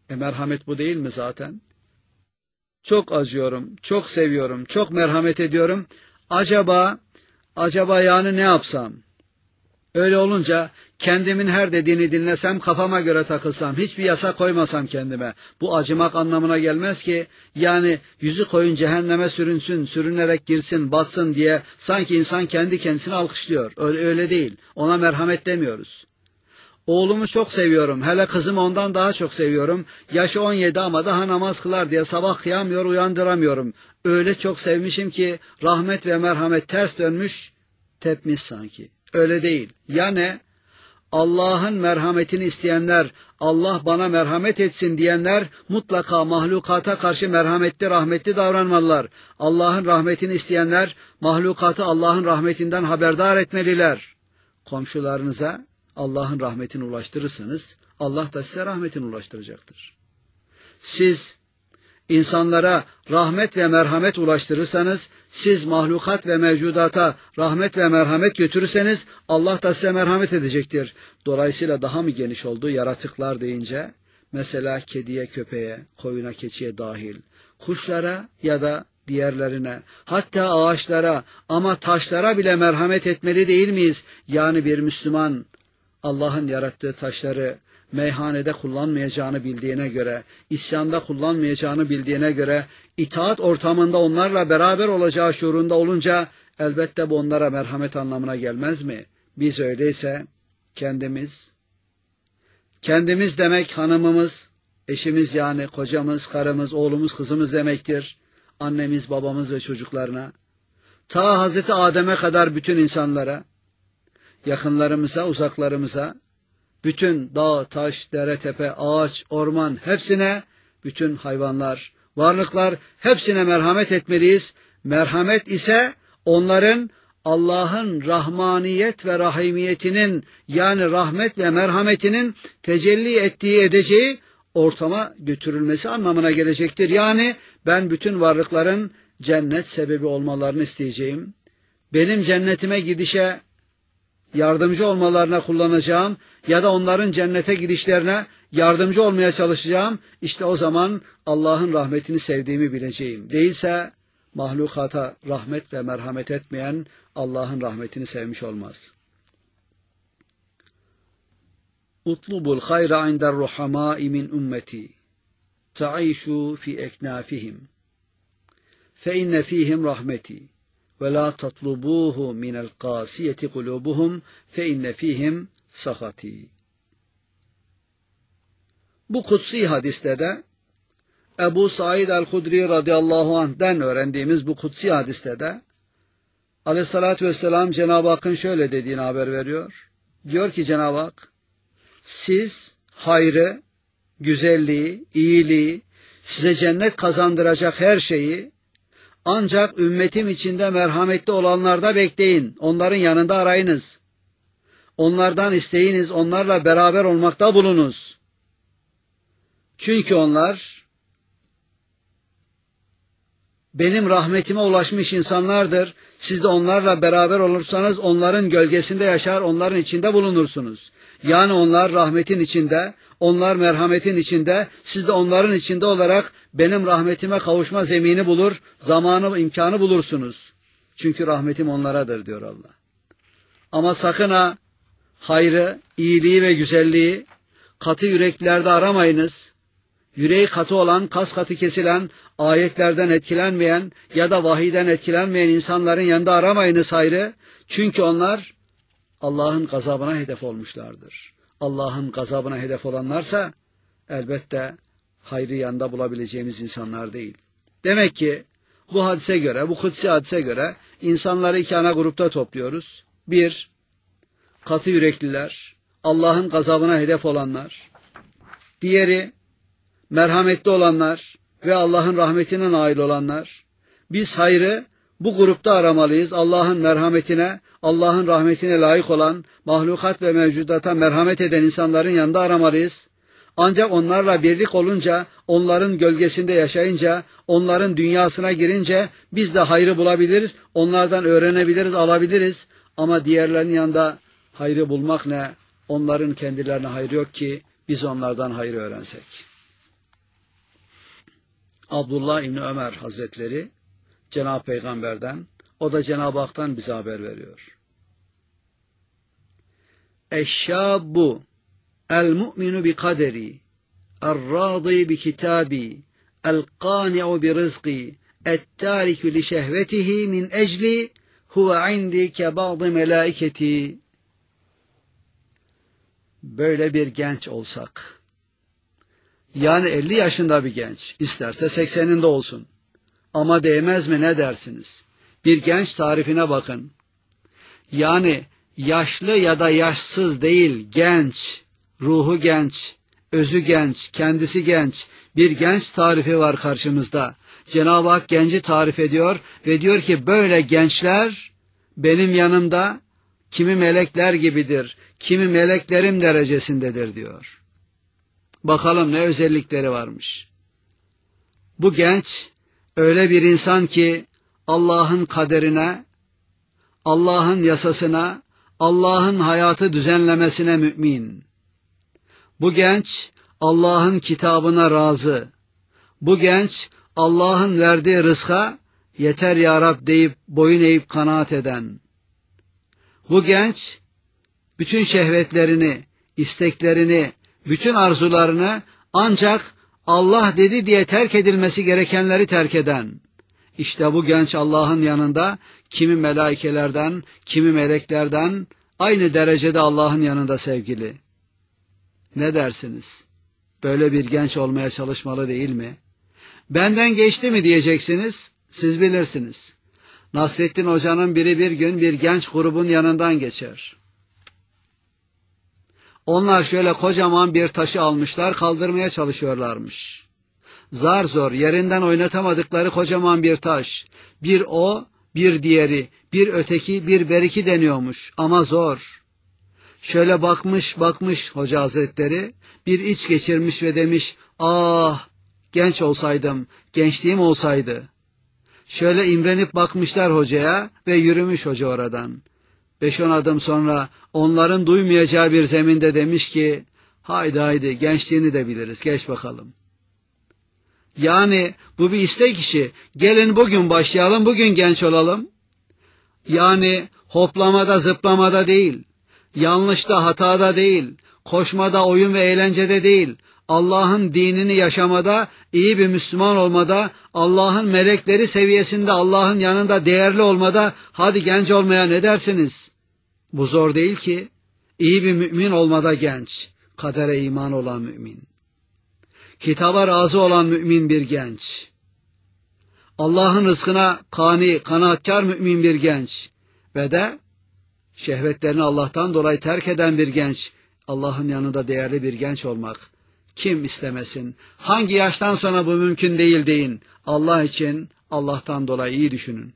Speaker 1: Merhamet bu değil mi zaten? Çok acıyorum, çok seviyorum, çok merhamet ediyorum. Acaba yani ne yapsam? Öyle olunca kendimin her dediğini dinlesem, kafama göre takılsam, hiçbir yasa koymasam kendime. Bu acımak anlamına gelmez ki. Yani yüzü koyun cehenneme sürünsün, sürünerek girsin, batsın diye sanki insan kendi kendisini alkışlıyor. Öyle değil. Ona merhamet demiyoruz. Oğlumu çok seviyorum. Hele kızımı ondan daha çok seviyorum. Yaşı 17 ama daha namaz kılar diye sabah kıyamıyor, uyandıramıyorum. Öyle çok sevmişim ki rahmet ve merhamet ters dönmüş, tepmiş sanki. Öyle değil. Yani Allah'ın merhametini isteyenler, Allah bana merhamet etsin diyenler mutlaka mahlukata karşı merhametli, rahmetli davranmalılar. Allah'ın rahmetini isteyenler mahlukatı Allah'ın rahmetinden haberdar etmeliler. Komşularınıza Allah'ın rahmetini ulaştırırsanız Allah da size rahmetini ulaştıracaktır. Siz insanlara rahmet ve merhamet ulaştırırsanız, siz mahlukat ve mevcudata rahmet ve merhamet götürürseniz Allah da size merhamet edecektir. Dolayısıyla daha mı geniş oldu yaratıklar deyince? Mesela kediye, köpeğe, koyuna, keçiye dahil, kuşlara ya da diğerlerine, hatta ağaçlara ama taşlara bile merhamet etmeli değil miyiz? Yani bir Müslüman Allah'ın yarattığı taşları meyhanede kullanmayacağını bildiğine göre, isyanda kullanmayacağını bildiğine göre, itaat ortamında onlarla beraber olacağı şuurunda olunca elbette bu onlara merhamet anlamına gelmez mi? Biz öyleyse kendimiz demek hanımımız, eşimiz yani kocamız, karımız, oğlumuz, kızımız demektir. Annemiz, babamız ve çocuklarına, ta Hazreti Adem'e kadar bütün insanlara, yakınlarımıza, uzaklarımıza, bütün dağ, taş, dere, tepe, ağaç, orman hepsine, bütün hayvanlar, varlıklar hepsine merhamet etmeliyiz. Merhamet ise onların Allah'ın rahmaniyet ve rahimiyetinin yani rahmet ve merhametinin tecelli ettiği edeceği ortama götürülmesi anlamına gelecektir. Yani ben bütün varlıkların cennet sebebi olmalarını isteyeceğim. Benim cennetime gidişe yardımcı olmalarına kullanacağım ya da onların cennete gidişlerine yardımcı olmaya çalışacağım. İşte o zaman Allah'ın rahmetini sevdiğimi bileceğim. Değilse mahlukata rahmet ve merhamet etmeyen Allah'ın rahmetini sevmiş olmaz. Utlubul hayra indar ruhamâi min ümmeti ta'işu fi eknafihim fe inne fihim rahmeti ve la tatlubuhu minel qasiyeti kulubuhum fe inne fihim sahati. Bu kutsi hadiste de Ebu Said el-Hudri radıyallahu anh'den öğrendiğimiz bu kutsi hadiste de Aleyhissalatü vesselam Cenab-ı Hakk'ın şöyle dediğini haber veriyor. Diyor ki Cenab-ı Hak, siz hayrı, güzelliği, iyiliği, size cennet kazandıracak her şeyi ancak ümmetim içinde merhametli olanlarda bekleyin. Onların yanında arayınız. Onlardan isteyiniz, onlarla beraber olmakta bulunuz. Çünkü onlar benim rahmetime ulaşmış insanlardır. Siz de onlarla beraber olursanız onların gölgesinde yaşar, onların içinde bulunursunuz. Yani onlar rahmetin içinde, onlar merhametin içinde, siz de onların içinde olarak benim rahmetime kavuşma zemini bulur, zamanı, imkanı bulursunuz. Çünkü rahmetim onlaradır diyor Allah. Ama sakın ha hayrı, iyiliği ve güzelliği katı yüreklerde aramayınız. Yüreği katı olan, kas katı kesilen, ayetlerden etkilenmeyen ya da vahiyden etkilenmeyen insanların yanında aramayınız hayrı. Çünkü onlar Allah'ın gazabına hedef olmuşlardır. Allah'ın gazabına hedef olanlarsa elbette hayrı yanında bulabileceğimiz insanlar değil. Demek ki bu hadise göre, bu kutsi hadise göre insanları iki ana grupta topluyoruz. Bir, katı yürekliler, Allah'ın gazabına hedef olanlar. Diğeri, merhametli olanlar ve Allah'ın rahmetine nail olanlar. Biz hayrı bu grupta aramalıyız. Allah'ın merhametine, Allah'ın rahmetine layık olan, mahlukat ve mevcudata merhamet eden insanların yanında aramalıyız. Ancak onlarla birlik olunca, onların gölgesinde yaşayınca, onların dünyasına girince biz de hayrı bulabiliriz, onlardan öğrenebiliriz, alabiliriz. Ama diğerlerinin yanında hayrı bulmak ne? Onların kendilerine hayrı yok ki biz onlardan hayrı öğrensek. Abdullah İbni Ömer Hazretleri Cenab-ı Peygamber'den, o da Cenab-ı Hak'tan bize haber veriyor. Eşşabbu el-mu'minu bi kaderi er-râdî bi kitâbi el-qâni'u bi rızkî et-târikü li şehvetihi min ecli huve indi ke ba'dı melâiketi. Böyle bir genç olsak, yani 50 yaşında bir genç, isterse 80'inde olsun, ama değmez mi, ne dersiniz? Bir genç tarifine bakın. Yani yaşlı ya da yaşsız değil, genç, ruhu genç, özü genç, kendisi genç, bir genç tarifi var karşımızda. Cenab-ı Hak genci tarif ediyor ve diyor ki böyle gençler benim yanımda kimi melekler gibidir, kimi meleklerim derecesindedir diyor. Bakalım ne özellikleri varmış. Bu genç öyle bir insan ki Allah'ın kaderine, Allah'ın yasasına, Allah'ın hayatı düzenlemesine mümin. Bu genç Allah'ın kitabına razı. Bu genç Allah'ın verdiği rızka yeter ya Rab deyip boyun eğip kanaat eden. Bu genç bütün şehvetlerini, isteklerini, bütün arzularını ancak Allah dedi diye terk edilmesi gerekenleri terk eden. İşte bu genç Allah'ın yanında kimi melaikelerden, kimi meleklerden aynı derecede Allah'ın yanında sevgili. Ne dersiniz? Böyle bir genç olmaya çalışmalı değil mi? Benden geçti mi diyeceksiniz, siz bilirsiniz. Nasrettin Hoca'nın biri bir gün bir genç grubun yanından geçer. Onlar şöyle kocaman bir taşı almışlar, kaldırmaya çalışıyorlarmış. Zar zor yerinden oynatamadıkları kocaman bir taş. Bir o, bir diğeri, bir öteki, bir beriki deniyormuş ama zor. Şöyle bakmış Hoca Hazretleri, bir iç geçirmiş ve demiş, ah genç olsaydım, gençliğim olsaydı. Şöyle imrenip bakmışlar hocaya ve yürümüş hoca oradan. 5-10 adım sonra onların duymayacağı bir zeminde demiş ki, haydi gençliğini de biliriz, geç bakalım. Yani bu bir istek işi. Gelin bugün başlayalım, bugün genç olalım. Yani hoplamada, zıplamada değil, yanlışta, hatada değil, koşmada, oyun ve eğlencede değil, Allah'ın dinini yaşamada, iyi bir Müslüman olmada, Allah'ın melekleri seviyesinde, Allah'ın yanında değerli olmada, hadi genç olmaya ne dersiniz? Bu zor değil ki. İyi bir mümin olmada genç, kadere iman olan mümin. Kitaba razı olan mümin bir genç. Allah'ın rızkına kani, kanaatkar mümin bir genç. Ve de şehvetlerini Allah'tan dolayı terk eden bir genç. Allah'ın yanında değerli bir genç olmak. Kim istemesin? Hangi yaştan sonra bu mümkün değil deyin. Allah için, Allah'tan dolayı iyi düşünün.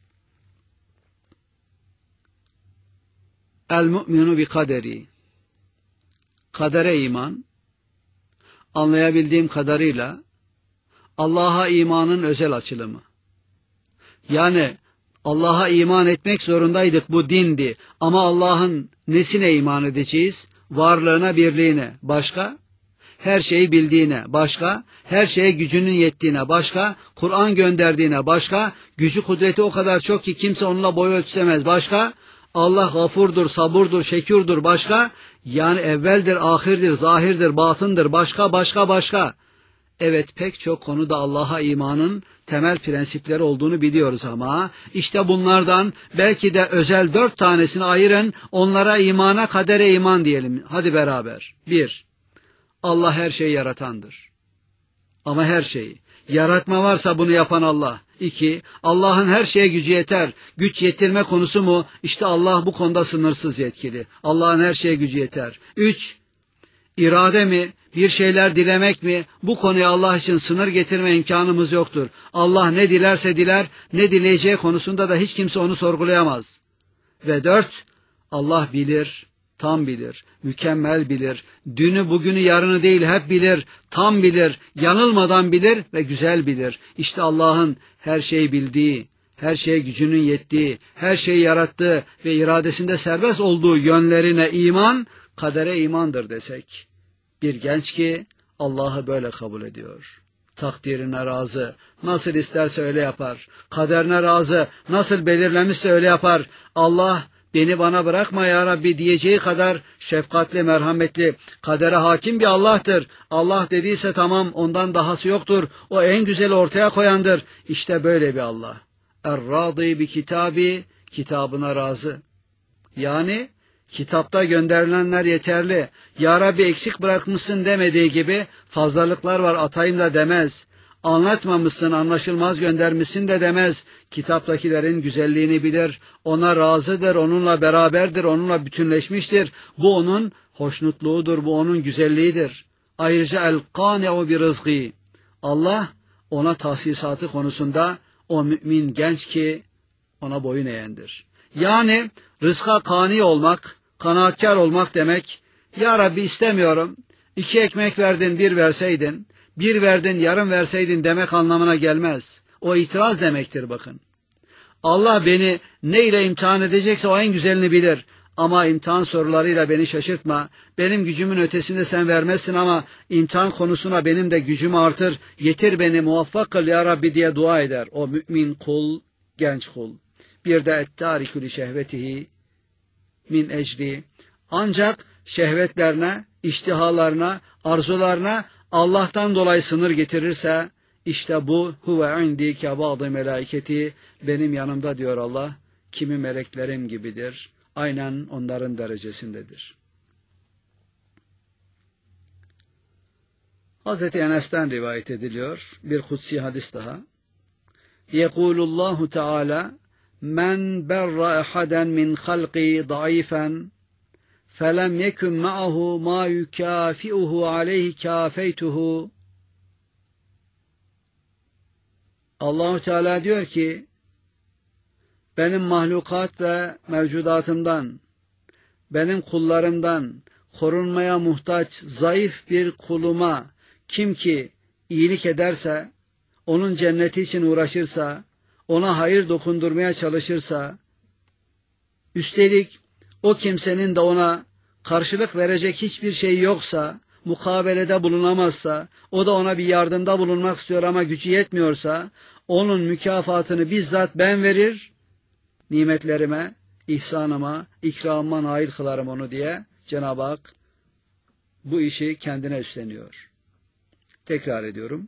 Speaker 1: El-mu'minu bi kaderi. Kadere iman, anlayabildiğim kadarıyla Allah'a imanın özel açılımı. Yani Allah'a iman etmek zorundaydık, bu dindi. Ama Allah'ın nesine iman edeceğiz? Varlığına, birliğine. Başka? Her şeyi bildiğine. Başka? Her şeye gücünün yettiğine. Başka? Kur'an gönderdiğine. Başka? Gücü kudreti o kadar çok ki kimse onunla boy ölçüsemez. Başka? Allah gafurdur, saburdur, şekürdür. Başka? Yani evveldir, ahirdir, zahirdir, batındır. Başka. Evet, pek çok konuda Allah'a imanın temel prensipleri olduğunu biliyoruz ama işte bunlardan belki de özel 4 tanesini ayırın, onlara imana, kadere iman diyelim. Hadi beraber. 1. Allah her şeyi yaratandır. Ama her şeyi. Yaratma varsa bunu yapan Allah. 2. Allah'ın her şeye gücü yeter. Güç yetirme konusu mu? İşte Allah bu konuda sınırsız yetkili. Allah'ın her şeye gücü yeter. 3. İrade mi? Bir şeyler dilemek mi? Bu konuya Allah için sınır getirme imkanımız yoktur. Allah ne dilerse diler, ne dileyeceği konusunda da hiç kimse onu sorgulayamaz. Ve 4. Allah bilir, tam bilir, mükemmel bilir. Dünü, bugünü, yarını değil hep bilir, tam bilir, yanılmadan bilir ve güzel bilir. İşte Allah'ın her şeyi bildiği, her şeye gücünün yettiği, her şeyi yarattığı ve iradesinde serbest olduğu yönlerine iman, kadere imandır desek. Bir genç ki Allah'ı böyle kabul ediyor. Takdirine razı, nasıl isterse öyle yapar. Kaderine razı, nasıl belirlemişse öyle yapar. Allah, beni bana bırakma ya Rabbi diyeceği kadar şefkatli, merhametli, kadere hakim bir Allah'tır. Allah dediyse tamam, ondan dahası yoktur. O en güzeli ortaya koyandır. İşte böyle bir Allah. Er-râdî bi kitâbi, kitabına razı. Yani kitapta gönderilenler yeterli. Ya Rabbi eksik bırakmışsın demediği gibi fazlalıklar var atayım da demez. Anlatmamışsın, anlaşılmaz göndermişsin de demez. Kitaptakilerin güzelliğini bilir. Ona razıdır, onunla beraberdir, onunla bütünleşmiştir. Bu onun hoşnutluğudur, bu onun güzelliğidir. Ayrıca el-kâne'u bi rızgî. Allah ona tahsisatı konusunda o mümin genç ki ona boyun eğendir. Yani rızka kani olmak, kanaatkar olmak demek, ya Rabbi istemiyorum, 2 ekmek verdin 1 verseydin, 1 verdin yarım verseydin demek anlamına gelmez. O itiraz demektir bakın. Allah beni neyle imtihan edecekse o en güzelini bilir. Ama imtihan sorularıyla beni şaşırtma. Benim gücümün ötesinde sen vermezsin ama imtihan konusuna benim de gücümü artır. Yetir beni muvaffak kıl ya Rabbi diye dua eder. O mümin kul, genç kul. Bir de ettârikü li şehvetihi min ecri. Ancak şehvetlerine, iştihalarına, arzularına Allah'tan dolayı sınır getirirse, işte bu huve indi kebâdı melâiketi, benim yanımda diyor Allah, kimi meleklerim gibidir. Aynen onların derecesindedir. Hazreti Enes'ten rivayet ediliyor bir kutsi hadis daha. Yekulullahu Teala men berra ehaden min halqi daifen felem yekun ma'ahu ma yukafi'uhu aleyhi kafeytuhu. Allahu Teala diyor ki, benim mahlukat ve mevcudatımdan, benim kullarımdan korunmaya muhtaç zayıf bir kuluma kim ki iyilik ederse, onun cenneti için uğraşırsa, ona hayır dokundurmaya çalışırsa, üstelik o kimsenin de ona karşılık verecek hiçbir şey yoksa, mukabelede bulunamazsa, o da ona bir yardımda bulunmak istiyor ama gücü yetmiyorsa, onun mükafatını bizzat ben verir, nimetlerime, ihsanıma, ikramıma nail kılarım onu diye Cenab-ı Hak bu işi kendine üstleniyor. Tekrar ediyorum.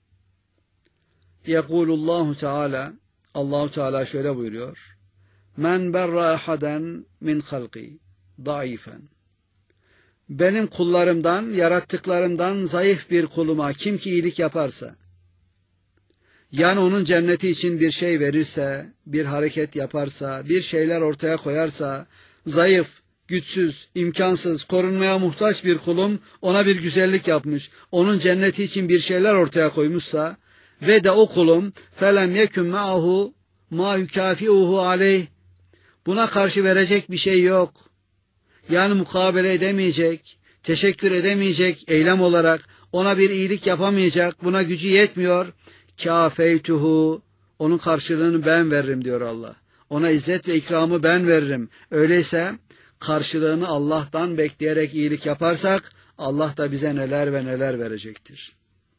Speaker 1: Yekulullahu Teala, Allahu Teala şöyle buyuruyor. Men berra ehaden min halqi daifen. Benim kullarımdan, yarattıklarımdan zayıf bir kuluma kim ki iyilik yaparsa, yani onun cenneti için bir şey verirse, bir hareket yaparsa, bir şeyler ortaya koyarsa, zayıf, güçsüz, imkansız, korunmaya muhtaç bir kulum ona bir güzellik yapmış, onun cenneti için bir şeyler ortaya koymuşsa ve de o kulum felem yekun ma'ahu ma yukafi'uhu aleyh, buna karşı verecek bir şey yok. Yani mukabele edemeyecek, teşekkür edemeyecek eylem olarak, ona bir iyilik yapamayacak, buna gücü yetmiyor. Kâfeytuhu, onun karşılığını ben veririm diyor Allah. Ona izzet ve ikramı ben veririm. Öyleyse karşılığını Allah'tan bekleyerek iyilik yaparsak Allah da bize neler ve neler verecektir.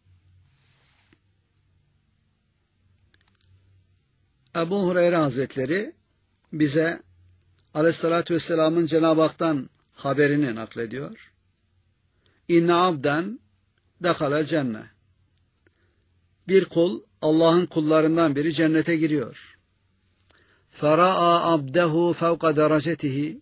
Speaker 1: Ebu Hureyre Hazretleri bize Aleyhissalatü Vesselam'ın Cenab-ı Hak'tan haberini naklediyor. İnne abden dekhala cennet. Bir kul, Allah'ın kullarından biri cennete giriyor. Fera'a abdehu fevka derecetihi.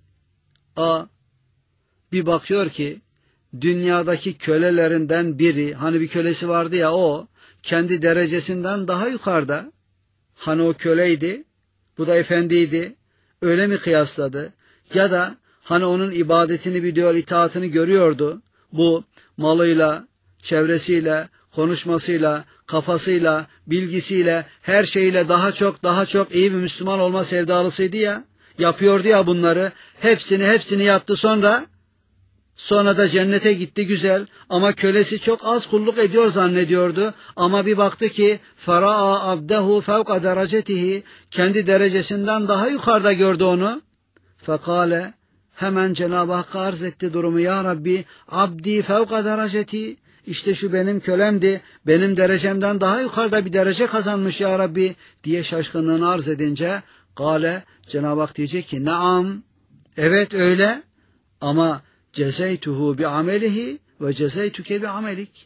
Speaker 1: Bir bakıyor ki dünyadaki kölelerinden biri, hani bir kölesi vardı ya, o kendi derecesinden daha yukarıda. Hani o köleydi, bu da efendiydi. Öyle mi kıyasladı? Ya da hani onun ibadetini biliyor, itaatini görüyordu. Bu malıyla, çevresiyle, konuşmasıyla, kafasıyla, bilgisiyle, her şeyle daha çok iyi bir Müslüman olma sevdalısıydı ya. Yapıyordu ya bunları. Hepsini yaptı sonra da cennete gitti, güzel, ama kölesi çok az kulluk ediyor zannediyordu. Ama bir baktı ki fera'a abdehu fevka derecetihi, kendi derecesinden daha yukarıda gördü onu. Fekale, hemen Cenab-ı Hakk'a arz etti durumu. Ya Rabbi, abdi fevka dereceti, işte şu benim kölemdi, benim derecemden daha yukarıda bir derece kazanmış ya Rabbi diye şaşkınlığını arz edince Kale, Cenab-ı Hak diyecek ki naam, evet öyle ama cezeytuhu bi amelihi ve cezeytuke bi amelik.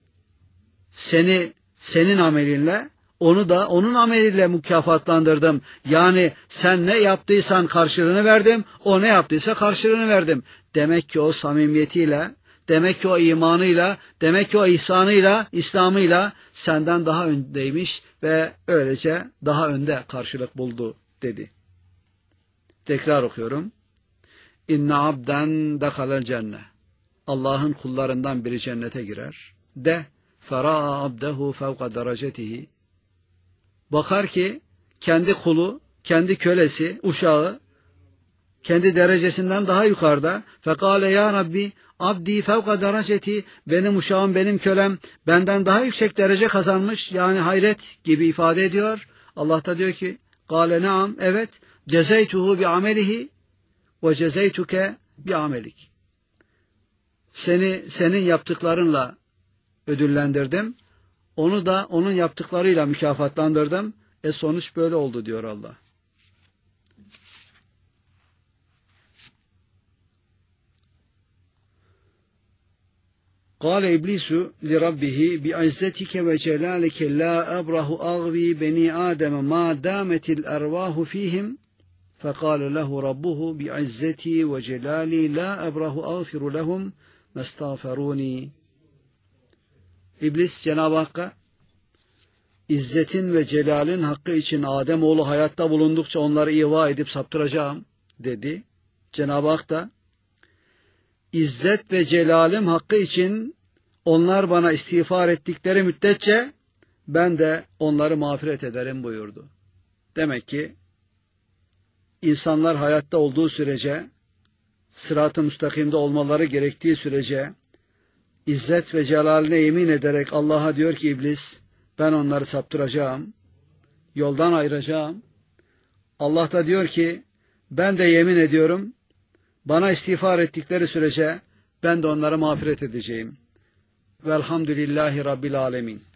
Speaker 1: Senin amelinle, onu da onun ameliyle mükafatlandırdım. Yani sen ne yaptıysan karşılığını verdim, o ne yaptıysa karşılığını verdim. Demek ki o samimiyetiyle, demek ki o imanıyla, demek ki o ihsanıyla, İslam'ıyla senden daha öndeymiş ve öylece daha önde karşılık buldu dedi. Tekrar okuyorum. İnne abden dehalel cennet. Allah'ın kullarından biri cennete girer. Fera'a abdehu fevka derecetihi. Bakar ki kendi kulu, kendi kölesi, uşağı kendi derecesinden daha yukarıda. Fekale ya Rabbi abdi fevka dereceti, benim uşağım, benim kölem benden daha yüksek derece kazanmış. Yani hayret gibi ifade ediyor. Allah da diyor ki kale naam, evet, cezeytuhu bi amelihi ve cezeytuke bi amelik. Senin yaptıklarınla ödüllendirdim. Onu da onun yaptıklarıyla mükafatlandırdım. Sonuç böyle oldu diyor Allah. Kâle iblisu li rabbihi bi izzetike ve celalike la ebrahu agvi beni Adem ma dametil ervahu fihim. Fekâle lehu rabbuhu bi izzeti ve celali la ebrahu agfiru lehum mestağferuni. İblis Cenab-ı Hakk'a İzzetin ve celalin hakkı için Ademoğlu hayatta bulundukça onları ihva edip saptıracağım dedi. Cenab-ı Hak da İzzet ve celalim hakkı için onlar bana istiğfar ettikleri müddetçe ben de onları mağfiret ederim buyurdu. Demek ki insanlar hayatta olduğu sürece, sırat-ı müstakimde olmaları gerektiği sürece İzzet ve celaline yemin ederek Allah'a diyor ki İblis, ben onları saptıracağım, yoldan ayıracağım. Allah da diyor ki ben de yemin ediyorum, bana istiğfar ettikleri sürece ben de onlara mağfiret edeceğim. Velhamdülillahi Rabbil Alemin.